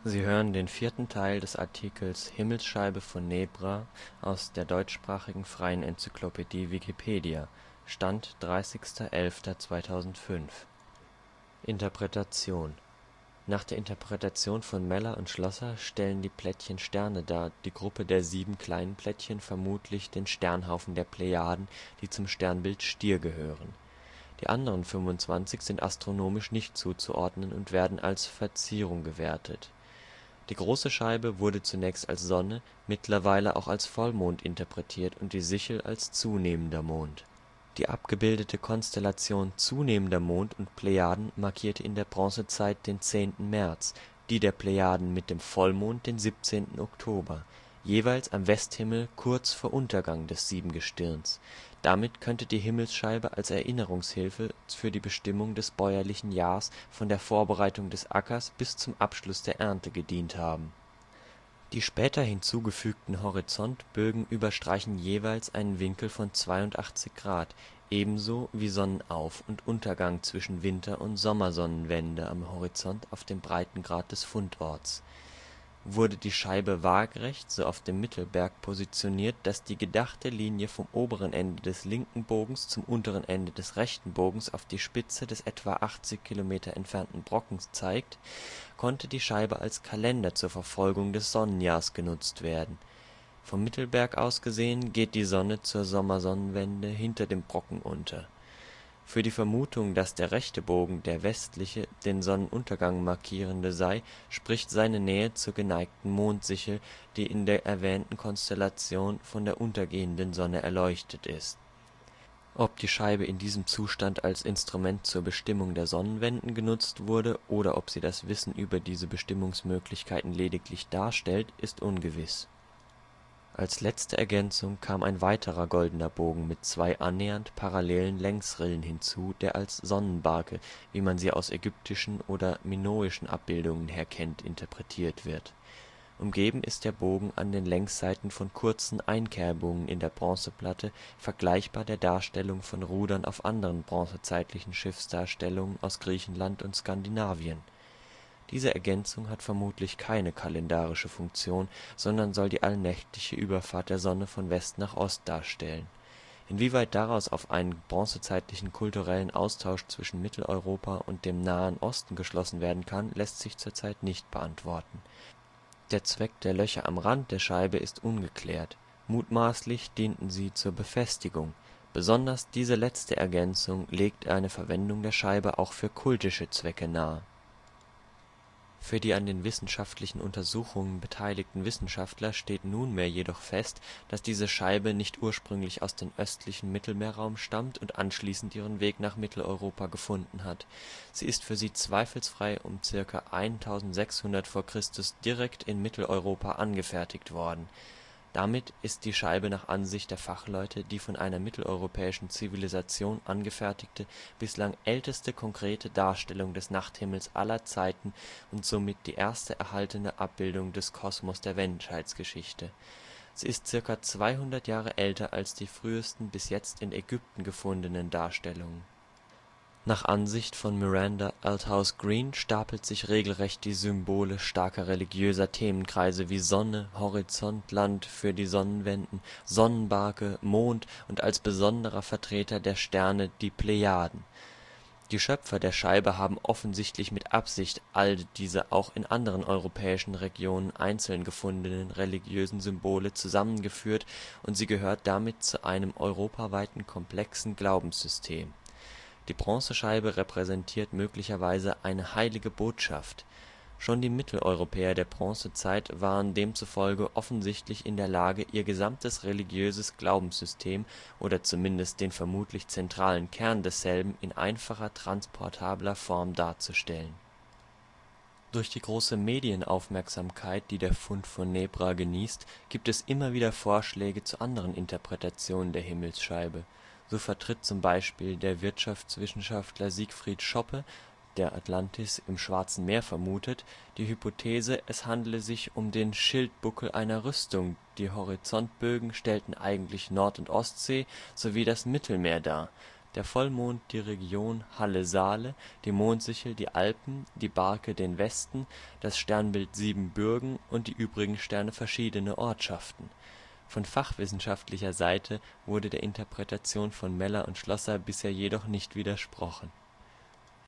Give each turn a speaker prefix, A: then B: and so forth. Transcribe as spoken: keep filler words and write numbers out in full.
A: Sie hören den vierten Teil des Artikels Himmelsscheibe von Nebra, aus der deutschsprachigen freien Enzyklopädie Wikipedia. Stand dreißigster elfter zweitausendfünf. Interpretation. Nach der Interpretation von Meller und Schlosser stellen die Plättchen Sterne dar, die Gruppe der sieben kleinen Plättchen vermutlich den Sternhaufen der Plejaden, die zum Sternbild Stier gehören. Die anderen fünfundzwanzig sind astronomisch nicht zuzuordnen und werden als Verzierung gewertet. Die große Scheibe wurde zunächst als Sonne, mittlerweile auch als Vollmond interpretiert und die Sichel als zunehmender Mond. Die abgebildete Konstellation zunehmender Mond und Plejaden markierte in der Bronzezeit den zehnten März, die der Plejaden mit dem Vollmond den siebzehnten Oktober, jeweils am Westhimmel kurz vor Untergang des Siebengestirns. Damit könnte die Himmelsscheibe als Erinnerungshilfe für die Bestimmung des bäuerlichen Jahrs von der Vorbereitung des Ackers bis zum Abschluss der Ernte gedient haben. Die später hinzugefügten Horizontbögen überstreichen jeweils einen Winkel von zweiundachtzig Grad, ebenso wie Sonnenauf und Untergang zwischen Winter und Sommersonnenwende am Horizont auf dem Breitengrad des Fundorts. Wurde die Scheibe waagerecht, so auf dem Mittelberg positioniert, dass die gedachte Linie vom oberen Ende des linken Bogens zum unteren Ende des rechten Bogens auf die Spitze des etwa achtzig Kilometer entfernten Brockens zeigt, konnte die Scheibe als Kalender zur Verfolgung des Sonnenjahrs genutzt werden. Vom Mittelberg aus gesehen geht die Sonne zur Sommersonnenwende hinter dem Brocken unter. Für die Vermutung, dass der rechte Bogen, der westliche, den Sonnenuntergang markierende sei, spricht seine Nähe zur geneigten Mondsichel, die in der erwähnten Konstellation von der untergehenden Sonne erleuchtet ist. Ob die Scheibe in diesem Zustand als Instrument zur Bestimmung der Sonnenwenden genutzt wurde oder ob sie das Wissen über diese Bestimmungsmöglichkeiten lediglich darstellt, ist ungewiss. Als letzte Ergänzung kam ein weiterer goldener Bogen mit zwei annähernd parallelen Längsrillen hinzu, der als Sonnenbarke, wie man sie aus ägyptischen oder minoischen Abbildungen her kennt, interpretiert wird. Umgeben ist der Bogen an den Längsseiten von kurzen Einkerbungen in der Bronzeplatte, vergleichbar der Darstellung von Rudern auf anderen bronzezeitlichen Schiffsdarstellungen aus Griechenland und Skandinavien. Diese Ergänzung hat vermutlich keine kalendarische Funktion, sondern soll die allnächtliche Überfahrt der Sonne von West nach Ost darstellen. Inwieweit daraus auf einen bronzezeitlichen kulturellen Austausch zwischen Mitteleuropa und dem Nahen Osten geschlossen werden kann, lässt sich zurzeit nicht beantworten. Der Zweck der Löcher am Rand der Scheibe ist ungeklärt. Mutmaßlich dienten sie zur Befestigung. Besonders diese letzte Ergänzung legt eine Verwendung der Scheibe auch für kultische Zwecke nahe. Für die an den wissenschaftlichen Untersuchungen beteiligten Wissenschaftler steht nunmehr jedoch fest, dass diese Scheibe nicht ursprünglich aus dem östlichen Mittelmeerraum stammt und anschließend ihren Weg nach Mitteleuropa gefunden hat. Sie ist für sie zweifelsfrei um ca. eintausendsechshundert vor Christus direkt in Mitteleuropa angefertigt worden. Damit ist die Scheibe nach Ansicht der Fachleute die von einer mitteleuropäischen Zivilisation angefertigte, bislang älteste konkrete Darstellung des Nachthimmels aller Zeiten und somit die erste erhaltene Abbildung des Kosmos der Menschheitsgeschichte. Sie ist ca. zweihundert Jahre älter als die frühesten bis jetzt in Ägypten gefundenen Darstellungen. Nach Ansicht von Miranda Aldhouse-Green stapelt sich regelrecht die Symbole starker religiöser Themenkreise wie Sonne, Horizont, Land für die Sonnenwenden, Sonnenbarke, Mond und als besonderer Vertreter der Sterne die Plejaden. Die Schöpfer der Scheibe haben offensichtlich mit Absicht all diese auch in anderen europäischen Regionen einzeln gefundenen religiösen Symbole zusammengeführt und sie gehört damit zu einem europaweiten komplexen Glaubenssystem. Die Bronzescheibe repräsentiert möglicherweise eine heilige Botschaft. Schon die Mitteleuropäer der Bronzezeit waren demzufolge offensichtlich in der Lage, ihr gesamtes religiöses Glaubenssystem oder zumindest den vermutlich zentralen Kern desselben in einfacher, transportabler Form darzustellen. Durch die große Medienaufmerksamkeit, die der Fund von Nebra genießt, gibt es immer wieder Vorschläge zu anderen Interpretationen der Himmelsscheibe. So vertritt zum Beispiel der Wirtschaftswissenschaftler Siegfried Schoppe, der Atlantis im Schwarzen Meer vermutet, die Hypothese, es handele sich um den Schildbuckel einer Rüstung, die Horizontbögen stellten eigentlich Nord - und Ostsee sowie das Mittelmeer dar. der Vollmond die Region Halle-Saale, die Mondsichel die Alpen, die Barke den Westen, das Sternbild Siebenbürgen und die übrigen Sterne verschiedene Ortschaften. Von fachwissenschaftlicher Seite wurde der Interpretation von Meller und Schlosser bisher jedoch nicht widersprochen